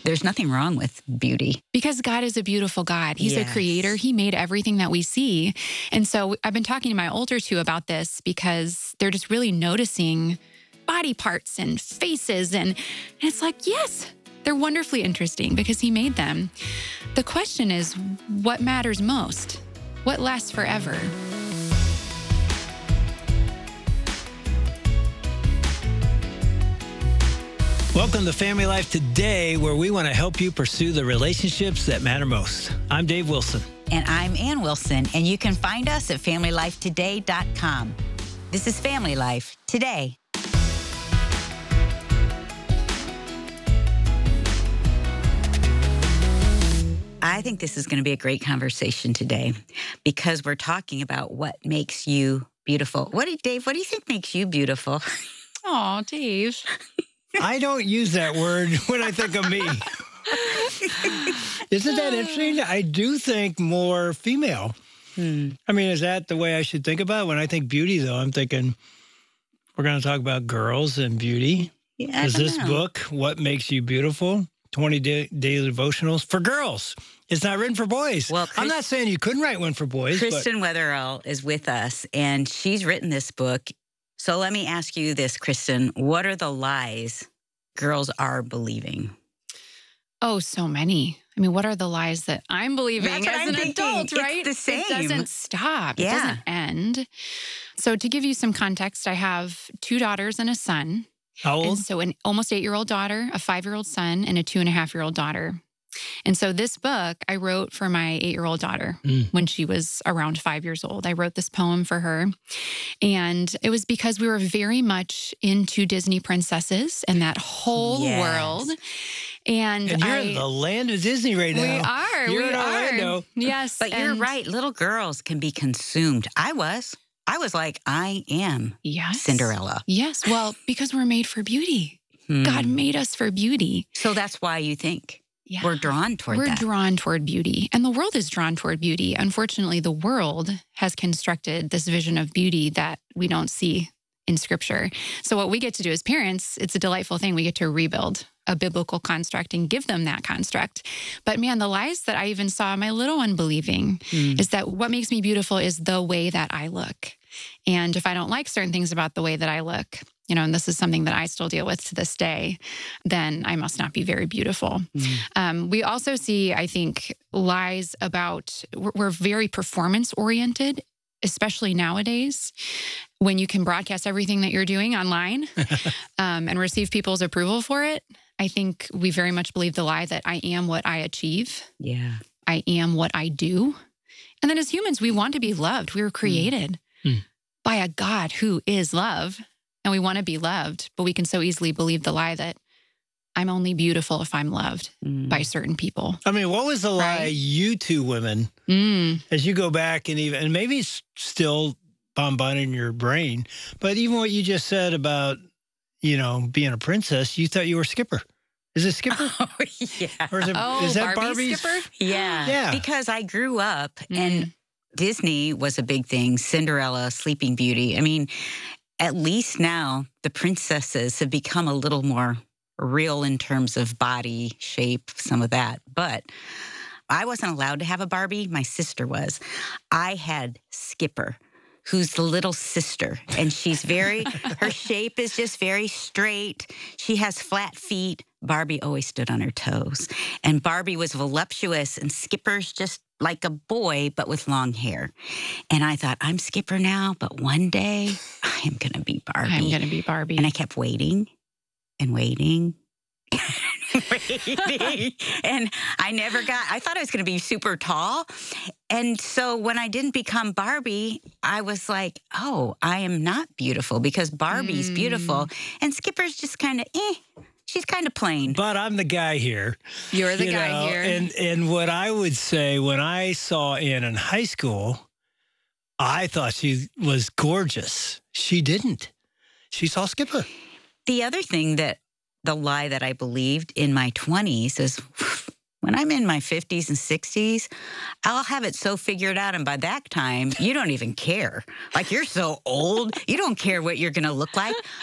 There's nothing wrong with beauty. Because God is a beautiful God. He's a Yes. creator. He made everything that we see. And so I've been talking to my older two about this because they're just really noticing body parts and faces. And it's like, yes, they're wonderfully interesting because he made them. The question is, what matters most? What lasts forever? Welcome to Family Life Today, where we want to help you pursue the relationships that matter most. I'm Dave Wilson. And I'm Ann Wilson, and you can find us at FamilyLifeToday.com. This is Family Life Today. I think this is going to be a great conversation today because we're talking about what makes you beautiful. Dave, what do you think makes you beautiful? Oh, Dave. I don't use that word when I think of me. Isn't that interesting? I do think more female. I mean, is that the way I should think about it? When I think beauty, though, I'm thinking we're going to talk about girls and beauty. Yeah, Is this book, What Makes You Beautiful? 20 daily devotionals for girls. It's not written for boys. Well, I'm not saying you couldn't write one for boys. Kristen Wetherell is with us, and she's written this book. So let me ask you this, Kristen. What are the lies girls are believing? Oh, so many. I mean, what are the lies that I'm believing That's what as I'm an thinking. adult, right? It's the same. It doesn't stop. Yeah. It doesn't end. So to give you some context, I have 2 daughters and a son. How old? And so an almost 8-year-old daughter, a 5-year-old son, and a 2.5-year-old daughter. And so this book I wrote for my 8-year-old daughter when she was around 5 years old. I wrote this poem for her. And it was because we were very much into Disney princesses and that whole world. And you're in the land of Disney right now. We are. You're we in Orlando. are. Yes. But you're right. Little girls can be consumed. I was like, I am Cinderella. Yes. Well, because we're made for beauty. God made us for beauty. So that's why you think Yeah. we're drawn toward that. We're drawn toward beauty. And the world is drawn toward beauty. Unfortunately, the world has constructed this vision of beauty that we don't see in Scripture. So what we get to do as parents, it's a delightful thing. We get to rebuild a biblical construct and give them that construct. But man, the lies that I even saw my little one believing is that what makes me beautiful is the way that I look. And if I don't like certain things about the way that I look, and this is something that I still deal with to this day, then I must not be very beautiful. We also see, I think, lies about, we're very performance-oriented, especially nowadays, when you can broadcast everything that you're doing online and receive people's approval for it. I think we very much believe the lie that I am what I achieve. Yeah. I am what I do. And then as humans, we want to be loved. We were created by a God who is love. And we want to be loved, but we can so easily believe the lie that I'm only beautiful if I'm loved by certain people. I mean, what was the lie Right? you two women, as you go back and maybe it's still bombarding your brain, but even what you just said about, being a princess, you thought you were Skipper. Is it Skipper? Oh, yeah. Or is that Barbie's? Skipper? Yeah. Yeah. Because I grew up and Disney was a big thing. Cinderella, Sleeping Beauty. I mean, at least now the princesses have become a little more real in terms of body shape, some of that. But I wasn't allowed to have a Barbie. My sister was. I had Skipper, who's the little sister. And she's her shape is just very straight. She has flat feet. Barbie always stood on her toes. And Barbie was voluptuous, and Skipper's just like a boy, but with long hair. And I thought, I'm Skipper now, but one day I am going to be Barbie. I'm going to be Barbie. And I kept waiting and waiting and waiting. And I thought I was going to be super tall. And so when I didn't become Barbie, I was like, oh, I am not beautiful because Barbie's beautiful. And Skipper's just kind of, she's kind of plain. But I'm the guy here. You're the guy here. And what I would say, when I saw Ann in high school, I thought she was gorgeous. She didn't. She saw Skipper. The other thing the lie that I believed in my 20s is when I'm in my 50s and 60s, I'll have it so figured out. And by that time, you don't even care. Like, you're so old, you don't care what you're going to look like.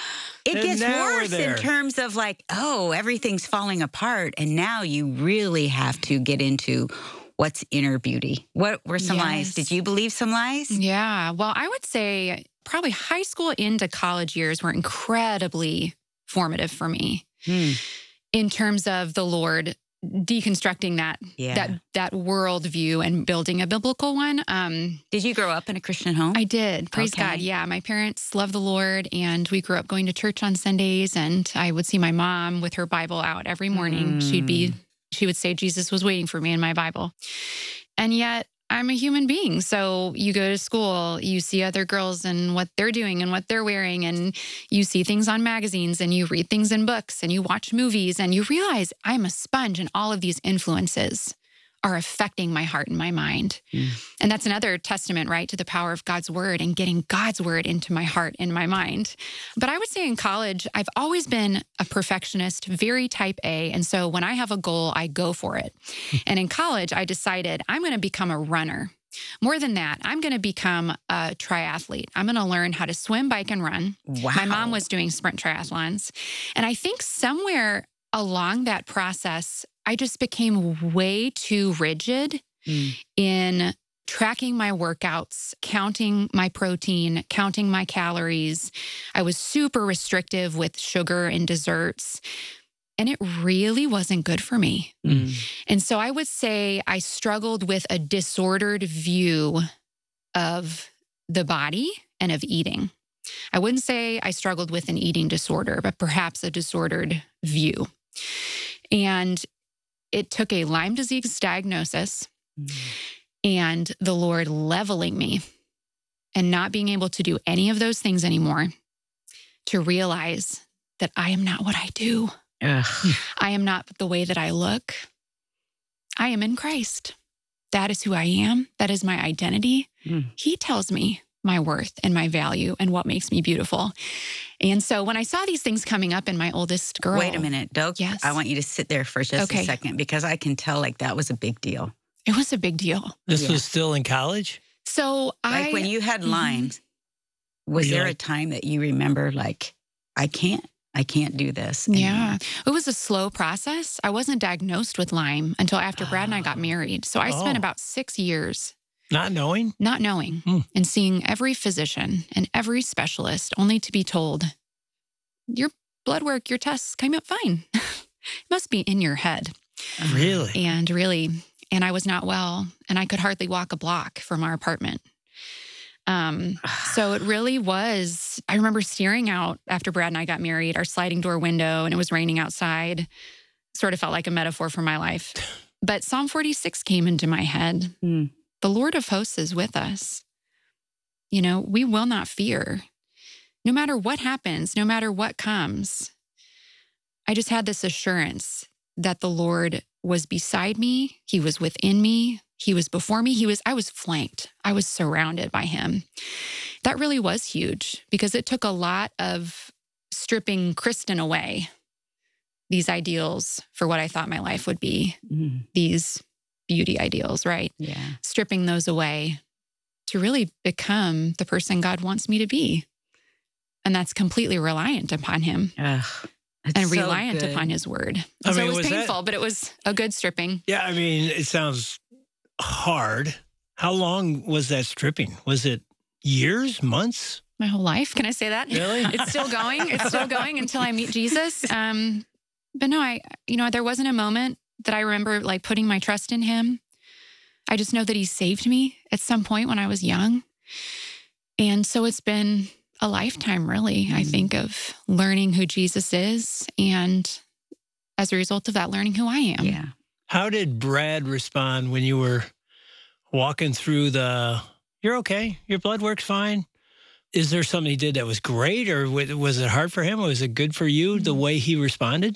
It And gets now we're worse in there. terms of like, oh, everything's falling apart. And now you really have to get into what's inner beauty. What were some lies? Yes. Did you believe some lies? Yeah. Well, I would say probably high school into college years were incredibly formative for me in terms of the Lord deconstructing that worldview and building a biblical one. Did you grow up in a Christian home? I did. Praise Okay. God. Yeah. My parents love the Lord, and we grew up going to church on Sundays, and I would see my mom with her Bible out every morning. She would say Jesus was waiting for me in my Bible. And yet I'm a human being. So you go to school, you see other girls and what they're doing and what they're wearing, and you see things on magazines and you read things in books and you watch movies and you realize I'm a sponge and all of these influences are affecting my heart and my mind. And that's another testament, right, to the power of God's word and getting God's word into my heart and my mind. But I would say in college, I've always been a perfectionist, very type A. And so when I have a goal, I go for it. And in college, I decided I'm going to become a runner. More than that, I'm going to become a triathlete. I'm going to learn how to swim, bike, and run. Wow. My mom was doing sprint triathlons. And I think somewhere along that process, I just became way too rigid in tracking my workouts, counting my protein, counting my calories. I was super restrictive with sugar and desserts, and it really wasn't good for me. And so I would say I struggled with a disordered view of the body and of eating. I wouldn't say I struggled with an eating disorder, but perhaps a disordered view. And it took a Lyme disease diagnosis and the Lord leveling me and not being able to do any of those things anymore to realize that I am not what I do. I am not the way that I look. I am in Christ. That is who I am. That is my identity. He tells me my worth and my value and what makes me beautiful. And so when I saw these things coming up in my oldest girl. Wait a minute, Doak. Yes. I want you to sit there for just a second because I can tell like that was a big deal. It was a big deal. This was still in college? So Like when you had Lyme, was there a time that you remember like, I can't do this anymore? Yeah. It was a slow process. I wasn't diagnosed with Lyme until after Brad and I got married. So I spent about 6 years not knowing and seeing every physician and every specialist only to be told, your blood work, your tests came up fine. It must be in your head. Really? And I was not well, and I could hardly walk a block from our apartment. So it really was, I remember staring out after Brad and I got married, our sliding door window, and it was raining outside. Sort of felt like a metaphor for my life. But Psalm 46 came into my head. The Lord of hosts is with us. You know, we will not fear. No matter what happens, no matter what comes, I just had this assurance that the Lord was beside me. He was within me. He was before me. I was flanked. I was surrounded by him. That really was huge because it took a lot of stripping Kristen away, these ideals for what I thought my life would be, these beauty ideals, right? Yeah. Stripping those away to really become the person God wants me to be. And that's completely reliant upon him. And reliant upon his word. So it was painful, but it was a good stripping. Yeah, I mean, it sounds hard. How long was that stripping? Was it years, months? My whole life. Can I say that? Really? It's still going. It's still going until I meet Jesus. But no, there wasn't a moment that I remember like putting my trust in him. I just know that he saved me at some point when I was young. And so it's been a lifetime, really, I think, of learning who Jesus is. And as a result of that, learning who I am. Yeah. How did Brad respond when you were walking through you're okay, your blood work's fine? Is there something he did that was great, or was it hard for him? Or was it good for you, the way he responded?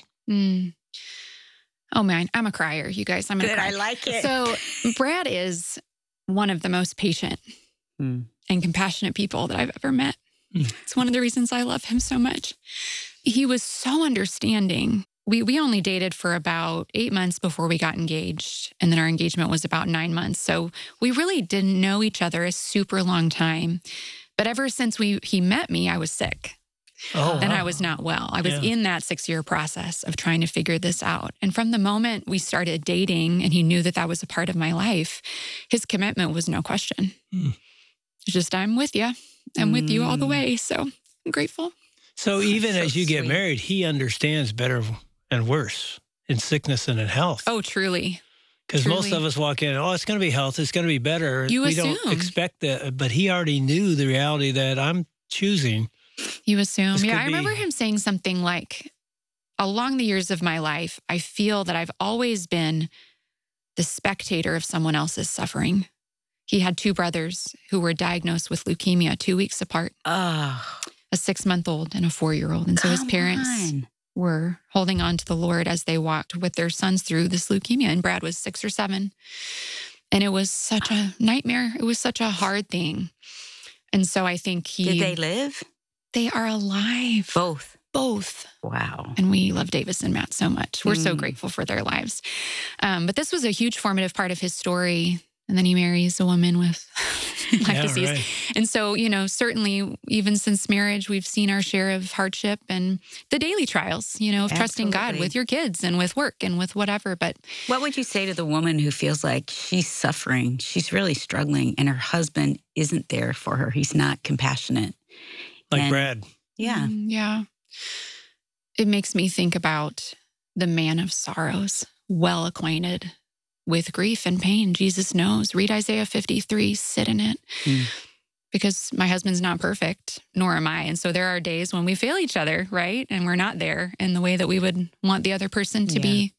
Oh, man, I'm a crier, you guys. I'm a crier. I like it. So Brad is one of the most patient and compassionate people that I've ever met. It's one of the reasons I love him so much. He was so understanding. We only dated for about 8 months before we got engaged. And then our engagement was about 9 months. So we really didn't know each other a super long time. But ever since he met me, I was sick. Oh, then wow. I was not well. I was in that 6-year process of trying to figure this out. And from the moment we started dating and he knew that that was a part of my life, his commitment was no question. It's just, I'm with you. I'm with you all the way. So I'm grateful. So even so as you get sweet. married, he understands better and worse in sickness and in health. Oh, truly. Because most truly. of us walk in, oh, it's going to be health. It's going to be better. You we assume. don't expect that. But he already knew the reality that I'm choosing. You assume. This Yeah, could I remember be- him saying something like, along the years of my life, I feel that I've always been the spectator of someone else's suffering. He had 2 brothers who were diagnosed with leukemia 2 weeks apart, Oh, a 6-month-old and a 4-year-old. And so his come parents on. were holding on to the Lord as they walked with their sons through this leukemia. And Brad was 6 or 7. And it was such a nightmare. It was such a hard thing. And so I think Did they live? they are alive. Both. Both. Wow. And we love Davis and Matt so much. We're so grateful for their lives. But this was a huge formative part of his story. And then he marries a woman with Lyme disease. Right. And so, you know, certainly even since marriage, we've seen our share of hardship and the daily trials, you know, of trusting God Absolutely. with your kids and with work and with whatever. But What would you say to the woman who feels like she's suffering, she's really struggling, and her husband isn't there for her? He's not compassionate. Like And- Brad. Yeah. Yeah. It makes me think about the man of sorrows, well acquainted with grief and pain. Jesus knows. Read Isaiah 53, sit in it. Because my husband's not perfect, nor am I. And so there are days when we fail each other, right? And we're not there in the way that we would want the other person to Yeah. be.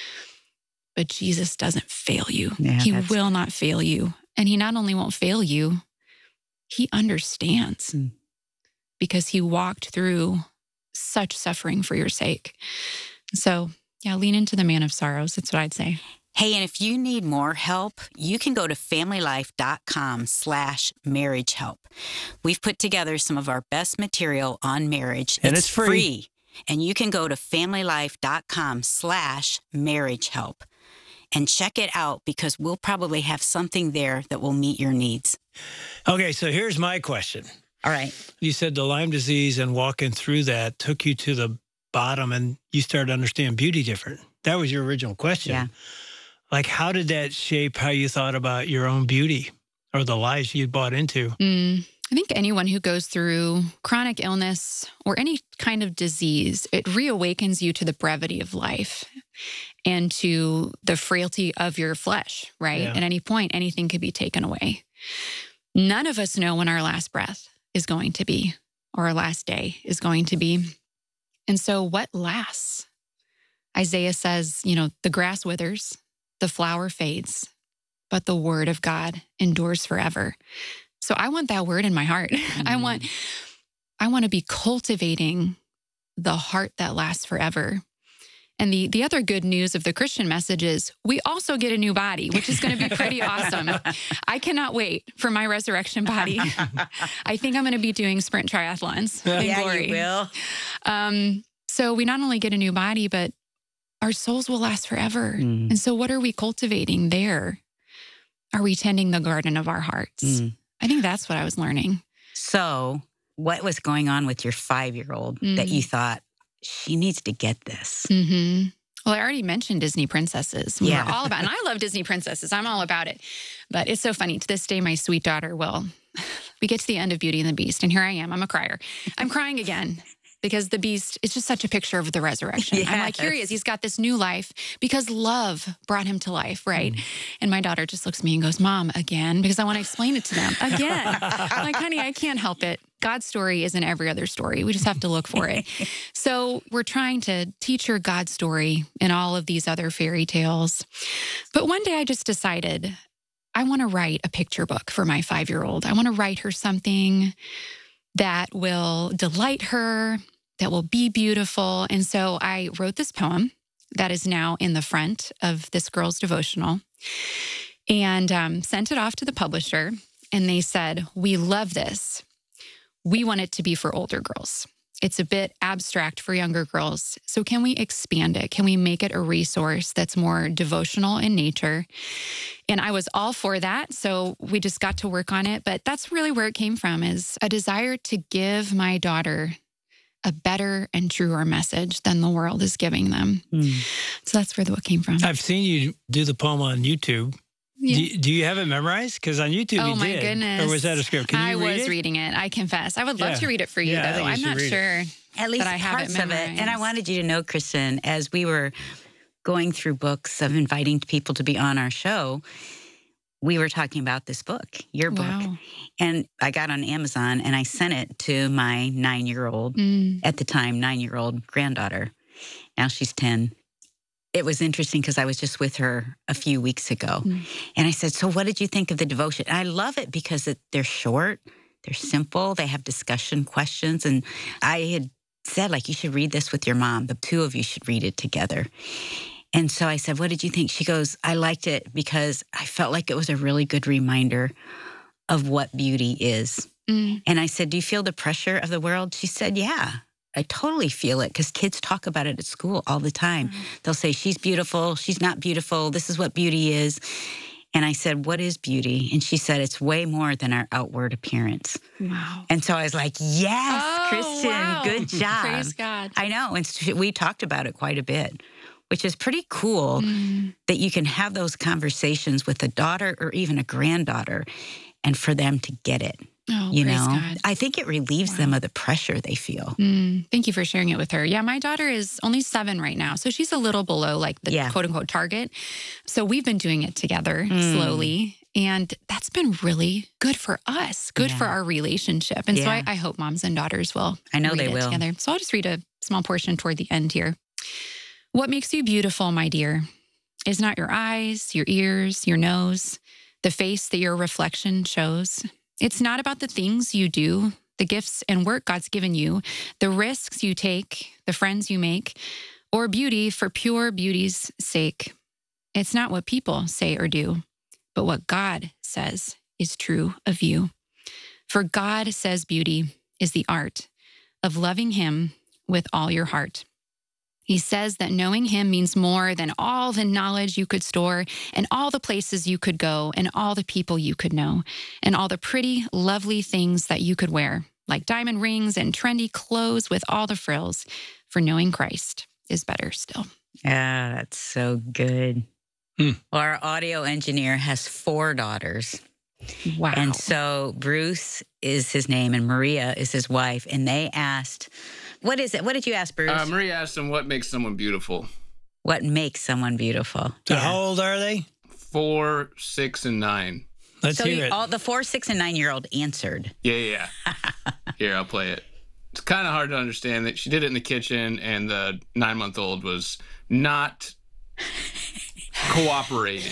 But Jesus doesn't fail you. Yeah, He that's- will not fail you. And he not only won't fail you, he understands because he walked through such suffering for your sake. So yeah, lean into the man of sorrows. That's what I'd say. Hey, and if you need more help, you can go to familylife.com/marriage help. We've put together some of our best material on marriage. And it's free. And you can go to familylife.com/marriage help and check it out because we'll probably have something there that will meet your needs. Okay, so here's my question. All right. You said the Lyme disease and walking through that took you to the bottom and you started to understand beauty different. That was your original question. Yeah. Like, how did that shape how you thought about your own beauty or the lies you bought into? I think anyone who goes through chronic illness or any kind of disease, it reawakens you to the brevity of life and to the frailty of your flesh, right? Yeah. At any point, anything could be taken away. None of us know when our last breath is going to be or our last day is going to be. And so what lasts? Isaiah says, you know, the grass withers, the flower fades, but the word of God endures forever. So I want that word in my heart. I want to be cultivating the heart that lasts forever. And the other good news of the Christian message is we also get a new body, which is going to be pretty awesome. I cannot wait for my resurrection body. I think I'm going to be doing sprint triathlons in glory. You will. So we not only get a new body, but our souls will last forever. And so what are we cultivating there? Are we tending the garden of our hearts? I think that's what I was learning. So what was going on with your 5-year-old that you thought, she needs to get this? Well, I already mentioned Disney princesses. Yeah. We're all about, and I love Disney princesses. I'm all about it. But it's so funny. To this day, my sweet daughter we get to the end of Beauty and the Beast, and here I am. I'm a crier. I'm crying again. Because the beast is just such a picture of the resurrection. I'm like, here he is. He's got this new life because love brought him to life, right? And my daughter just looks at me and goes, Mom, again? Because I want to explain it to them. Again. I'm like, honey, I can't help it. God's story isn't every other story. We just have to look for it. So we're trying to teach her God's story in all of these other fairy tales. But one day I just decided I want to write a picture book for my 5-year-old. I want to write her something that will delight her, that will be beautiful. And so I wrote this poem that is now in the front of this girl's devotional and sent it off to the publisher. And they said, we love this. We want it to be for older girls. It's a bit abstract for younger girls. So can we expand it? Can we make it a resource that's more devotional in nature? And I was all for that. So we just got to work on it. But that's really where it came from, is a desire to give my daughter a better and truer message than the world is giving them. So that's where the book came from. I've seen you do the poem on YouTube. Yeah. Do you have it memorized? Because on YouTube you did. Oh, my goodness. Or was that a script? Can you read it? I was reading it, I confess. I would love to read it for you, Yeah, I though. think you I'm should not read sure At least that I have parts it of it. memorized. And I wanted you to know, Kristen, as we were going through books of inviting people to be on our show, we were talking about this book, your book. Wow. And I got on Amazon and I sent it to my 9-year-old, at the time, 9-year-old granddaughter. Now she's 10. It was interesting because I was just with her a few weeks ago. And I said, so what did you think of the devotion? And I love it because they're short, they're simple, they have discussion questions. And I had said, like, you should read this with your mom. The two of you should read it together. And so I said, what did you think? She goes, I liked it because I felt like it was a really good reminder of what beauty is. And I said, do you feel the pressure of the world? She said, yeah, I totally feel it because kids talk about it at school all the time. They'll say, she's beautiful, she's not beautiful, this is what beauty is. And I said, what is beauty? And she said, it's way more than our outward appearance. Wow. And so I was like, yes, Oh, Kristen, wow. good job. Praise God. I know. And we talked about it quite a bit, which is pretty cool that you can have those conversations with a daughter or even a granddaughter and for them to get it. Oh, You praise know, God. I think it relieves them of the pressure they feel. Thank you for sharing it with her. Yeah, my daughter is only 7 right now. So she's a little below like the quote unquote target. So we've been doing it together slowly. And that's been really good for us, good for our relationship. And so I hope moms and daughters will I know read they it will. together. So I'll just read a small portion toward the end here. What makes you beautiful, my dear, is not your eyes, your ears, your nose, the face that your reflection shows. It's not about the things you do, the gifts and work God's given you, the risks you take, the friends you make, or beauty for pure beauty's sake. It's not what people say or do, but what God says is true of you. For God says beauty is the art of loving Him with all your heart. He says that knowing Him means more than all the knowledge you could store and all the places you could go and all the people you could know and all the pretty, lovely things that you could wear, like diamond rings and trendy clothes with all the frills. For knowing Christ is better still. Yeah, that's so good. Well, our audio engineer has 4 daughters. Wow. And so Bruce is his name and Maria is his wife. And they asked, what is it? What did you ask, Bruce? Maria asked him, what makes someone beautiful? What makes someone beautiful? So how old are they? 4, 6, and 9. Let's So hear it. all the 4, 6, and 9-year-old answered. Yeah. Here, I'll play it. It's kind of hard to understand that she did it in the kitchen and the 9-month-old was not cooperating.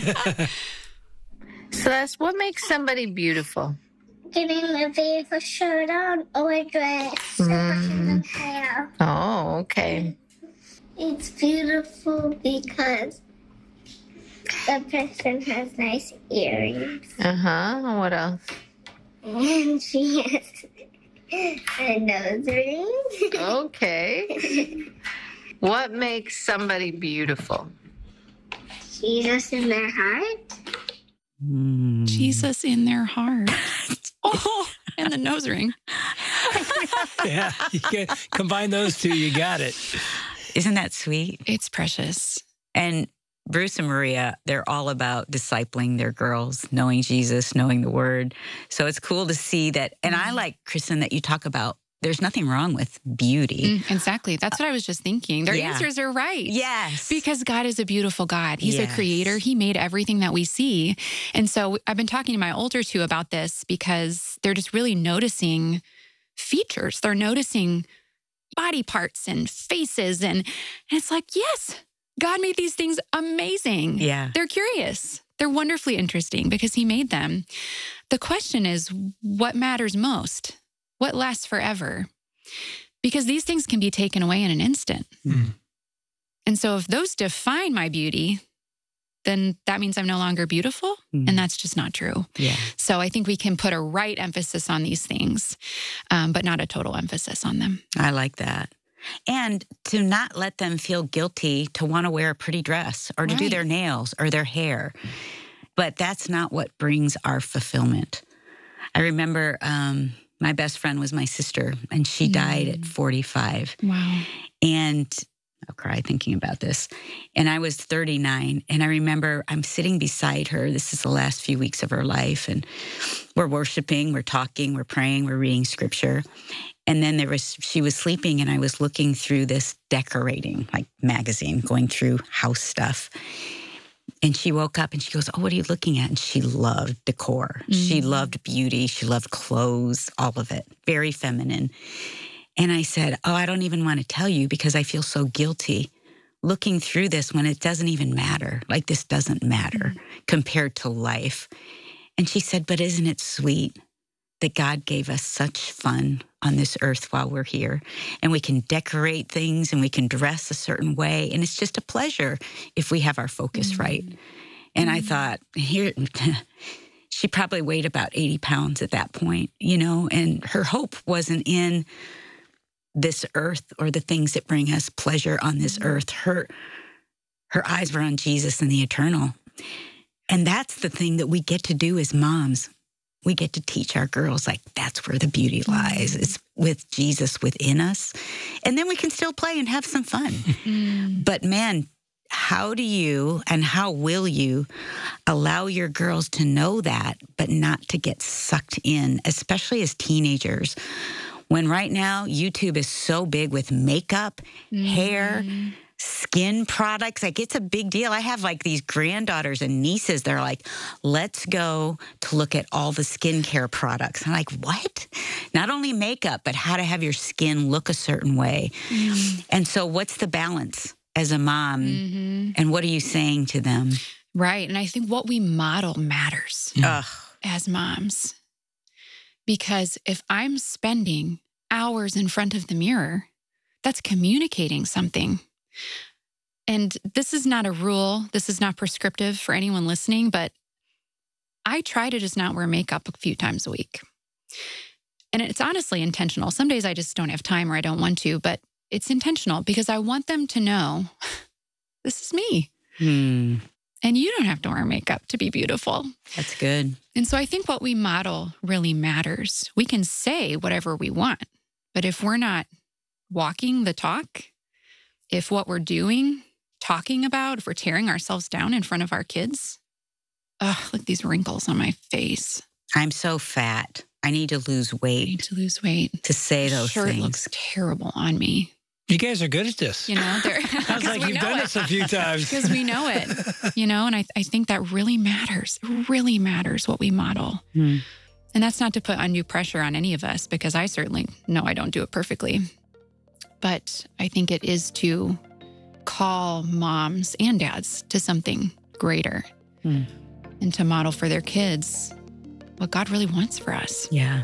So that's what makes somebody beautiful. Getting a beautiful shirt on or a dress, brushing the hair. Oh, okay. It's beautiful because the person has nice earrings Uh-huh. What else? and she has a nose ring. Okay. What makes somebody beautiful? Jesus in their heart. Jesus in their heart. Oh, and the nose ring. Yeah, you can combine those two, you got it. Isn't that sweet? It's precious. And Bruce and Maria, they're all about discipling their girls, knowing Jesus, knowing the word. So it's cool to see that. And I like, Kristen, that you talk about there's nothing wrong with beauty. Exactly. That's what I was just thinking. Their answers are right. Yes. Because God is a beautiful God. He's a Yes. creator. He made everything that we see. And so I've been talking to my older 2 about this because they're just really noticing features. They're noticing body parts and faces. And it's like, yes, God made these things amazing. Yeah. They're curious. They're wonderfully interesting because He made them. The question is, what matters most? What lasts forever? Because these things can be taken away in an instant. And so if those define my beauty, then that means I'm no longer beautiful. And that's just not true. Yeah. So I think we can put a right emphasis on these things, but not a total emphasis on them. I like that. And to not let them feel guilty to want to wear a pretty dress or to do Right. their nails or their hair. But that's not what brings our fulfillment. I remember My best friend was my sister, and she died at 45. Wow. And I'll cry thinking about this. And I was 39. And I remember I'm sitting beside her. This is the last few weeks of her life. And we're worshiping, we're talking, we're praying, we're reading scripture. And then she was sleeping, and I was looking through this decorating, like magazine, going through house stuff. And she woke up and she goes, "Oh, what are you looking at?" And she loved decor. She loved beauty. She loved clothes, all of it. Very feminine. And I said, "Oh, I don't even want to tell you because I feel so guilty looking through this when it doesn't even matter. Like, this doesn't matter compared to life." And she said, "But isn't it sweet that God gave us such fun on this earth while we're here? And we can decorate things and we can dress a certain way. And it's just a pleasure if we have our focus right." And I thought, here, she probably weighed about 80 pounds at that point, and her hope wasn't in this earth or the things that bring us pleasure on this earth. Her eyes were on Jesus and the eternal. And that's the thing that we get to do as moms. We get to teach our girls, like, that's where the beauty lies. It's with Jesus within us. And then we can still play and have some fun. But man, how do you and how will you allow your girls to know that, but not to get sucked in, especially as teenagers? When right now, YouTube is so big with makeup, hair, skin products. Like, it's a big deal. I have like these granddaughters and nieces. They're like, "Let's go to look at all the skincare products." I'm like, what? Not only makeup, but how to have your skin look a certain way. And so what's the balance as a mom? And what are you saying to them? Right. And I think what we model matters as moms. Because if I'm spending hours in front of the mirror, that's communicating something. And this is not a rule. This is not prescriptive for anyone listening, but I try to just not wear makeup a few times a week. And it's honestly intentional. Some days I just don't have time or I don't want to, but it's intentional because I want them to know this is me. And you don't have to wear makeup to be beautiful. That's good. And so I think what we model really matters. We can say whatever we want, but if we're not walking the talk, if what we're doing, talking about, if we're tearing ourselves down in front of our kids, look at these wrinkles on my face. I'm so fat. I need to lose weight. I need to lose weight. To say those shirt things. Looks terrible on me. You guys are good at this. Sounds like you've done this a few times. Because we know it, and I think that really matters. It really matters what we model. And that's not to put undue pressure on any of us, because I certainly know I don't do it perfectly. But I think it is to call moms and dads to something greater and to model for their kids what God really wants for us. Yeah.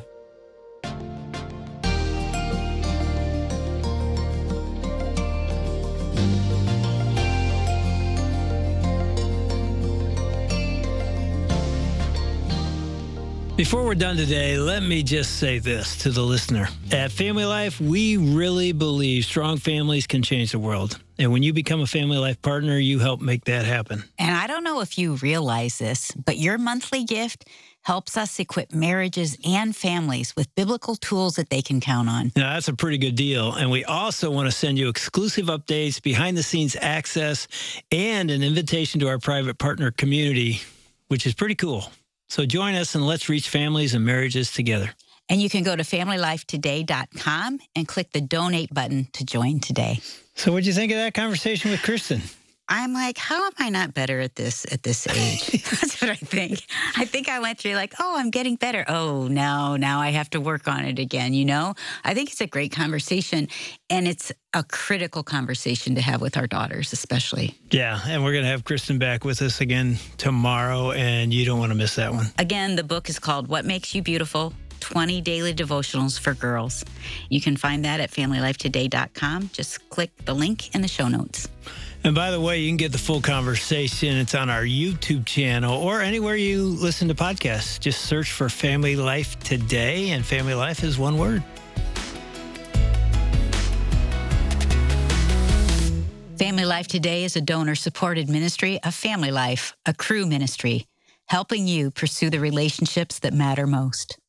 Before we're done today, let me just say this to the listener. At Family Life, we really believe strong families can change the world. And when you become a Family Life partner, you help make that happen. And I don't know if you realize this, but your monthly gift helps us equip marriages and families with biblical tools that they can count on. Now, that's a pretty good deal. And we also want to send you exclusive updates, behind-the-scenes access, and an invitation to our private partner community, which is pretty cool. So join us and let's reach families and marriages together. And you can go to FamilyLifeToday.com and click the donate button to join today. So what'd you think of that conversation with Kristen? I'm like, how am I not better at this age? That's what I think. I think I went through like, oh, I'm getting better. Oh, no, now I have to work on it again, I think it's a great conversation, and it's a critical conversation to have with our daughters, especially. Yeah, and we're going to have Kristen back with us again tomorrow, and you don't want to miss that one. Again, the book is called What Makes You Beautiful? 20 Daily Devotionals for Girls. You can find that at FamilyLifeToday.com. Just click the link in the show notes. And by the way, you can get the full conversation. It's on our YouTube channel or anywhere you listen to podcasts. Just search for Family Life Today, and Family Life is one word. Family Life Today is a donor-supported ministry of Family Life, a Cru ministry, helping you pursue the relationships that matter most.